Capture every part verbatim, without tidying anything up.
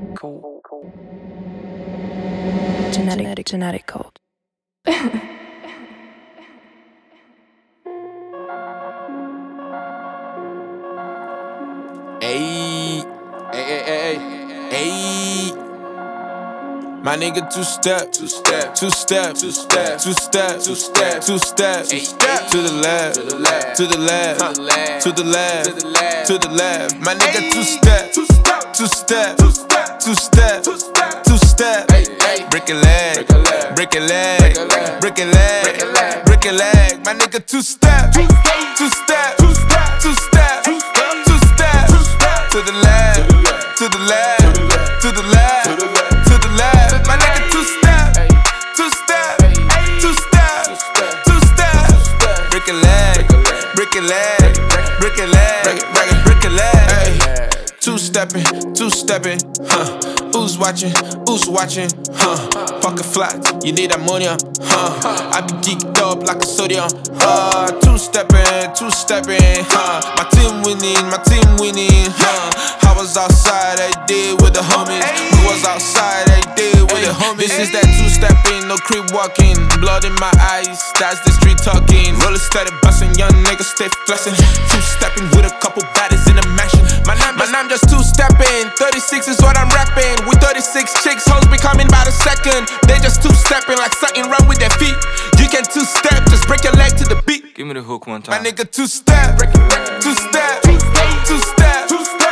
Cool. Genetic, genetic code. Ayy, ay, ay, ay, ay. My nigga two step, two step, two step, two step, two step, two step, two step, to the left, to the left, to the left, to the left, to the left. My nigga two step, two step, two step, two step, two step. Brick a leg, brick a leg, brick a leg, brick a leg. My nigga two step, two step, two step, two step, to the left, to the left, to the left, to the left. My nigga two step, two step, two step, two step. Brick a leg, brick a leg, brick a leg, brick a leg. Two stepping, two stepping, huh? Who's watching? Who's watching? Huh? Pocket flat, you need ammonia, huh? I be geeked up like a sodium, huh? Two stepping, two stepping, huh? My team winning, my team winning, huh? I was outside, I did with the homies. We was outside, I did with the homies. This is that two stepping, no creep walking. Blood in my eyes, that's the street talking. Roller steady bustin', young niggas stay flexing. Two stepping with a couple baddies in the mansion. My name, my name just two stepping. thirty-six is what I'm rapping. We thirty-six chicks, hoes be coming by the second. They just two stepping like something wrong with their feet. You can two step, just break your leg to the beat. Give me the hook one time. My nigga two step, two step, two step, two step,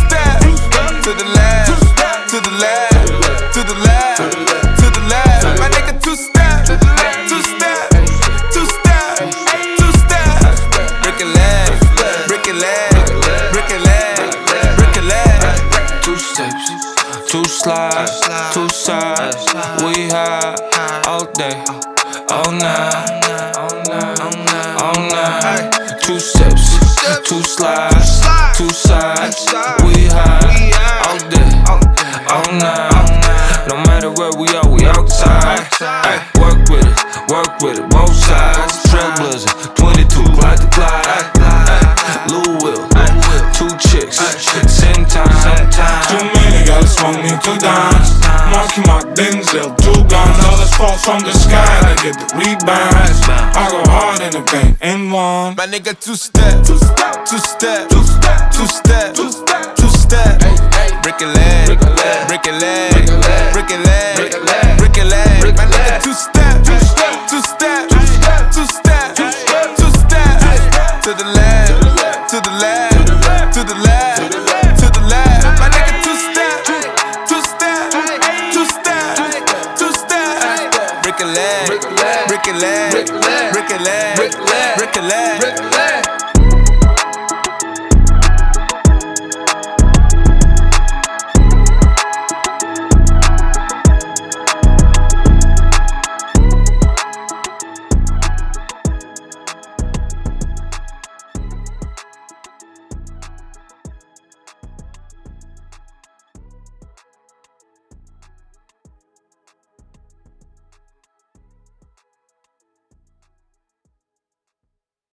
to the left, to the left, to the left, to the left. My nigga two step, two step, two step, two step. Brick a leg, brick a leg, brick a leg, brick a leg. Two steps, two slides, two sides. We high all day, all night, all night. Two steps, two slides, two sides. We high all day, all night. No matter where we are, we outside. Ay, work with it, work with it, both sides. Trailblazer, twenty-two, glide to glide. Lou Will, two chicks, same time. Too many gotta smoke me two dimes. Marky Mark Denzel, two guns. All this fall from the sky to get the rebounds. I go hard in the paint and one. My nigga two step, two step, two step, two step, two step, two step, two step. Brick a leg, brick a leg, brick a leg, brick a leg, brick a leg. My nigga two step, two step, two step, two step, two step, two step. To the left, to the left, to the left, to the left. My nigga two step, two step, two step, two step. Brick a leg, brick a leg, brick a leg, brick a leg.